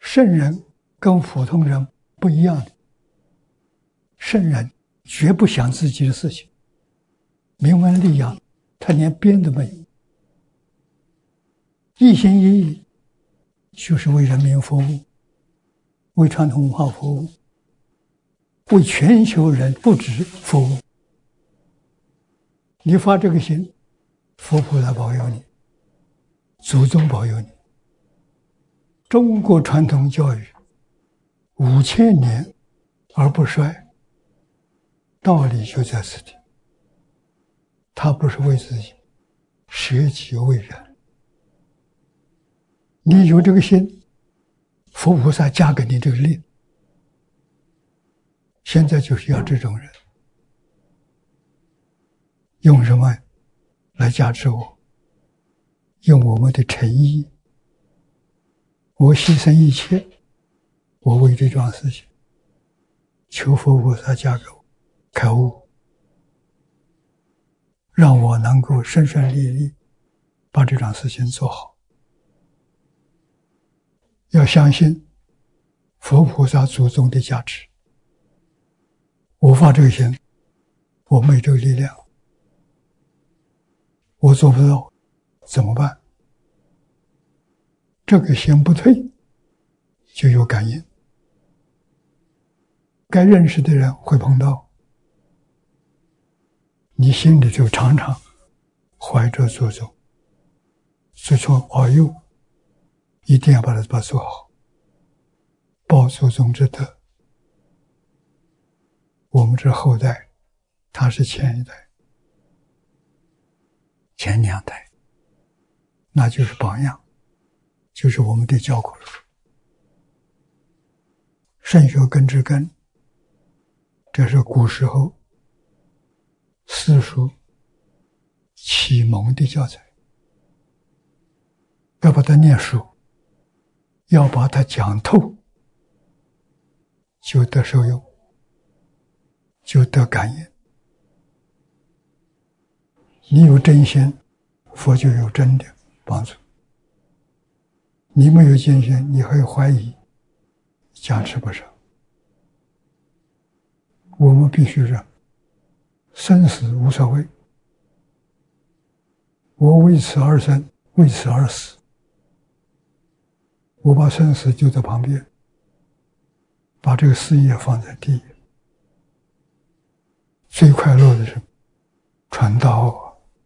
圣人跟普通人不一样的，圣人绝不想自己的事情，名闻利养，他连边都没有，一心一意就是为人民服务，为传统文化服务，为全球人不止服务。你发这个心，佛菩萨保佑你，祖宗保佑你。中国传统教育5000年而不衰，道理就在此地。他不是为自己，舍己为人。你有这个心，佛菩萨加给你这个力。现在就是要这种人，用什么来加持我？用我们的诚意。我牺牲一切，我为这桩事情，求佛菩萨加给我开悟，让我能够顺顺利利把这桩事情做好。要相信佛菩萨祖宗的加持。我发这个心，我没这个力量，我做不到，怎么办？这个心不退，就有感应。该认识的人会碰到，你心里就常常怀着祖宗，所以说保佑，一定要把它做好，报祖宗之德。我们这后代，他是前一代、前2代，那就是榜样，就是我们的教科书。圣学根之根，这是古时候私塾启蒙的教材，要把它念熟，要把它讲透，就得受用，就得感应。你有真心，佛就有真的帮助。你没有真心，你会怀疑，加持不上。我们必须让生死无所谓，我为此而生，为此而死。我把生死就在旁边，把这个事业放在第一。最快乐的是传道啊，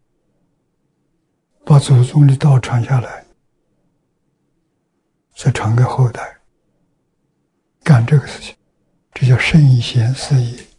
把祖宗的道传下来，再传给后代，干这个事情，这叫圣贤事业。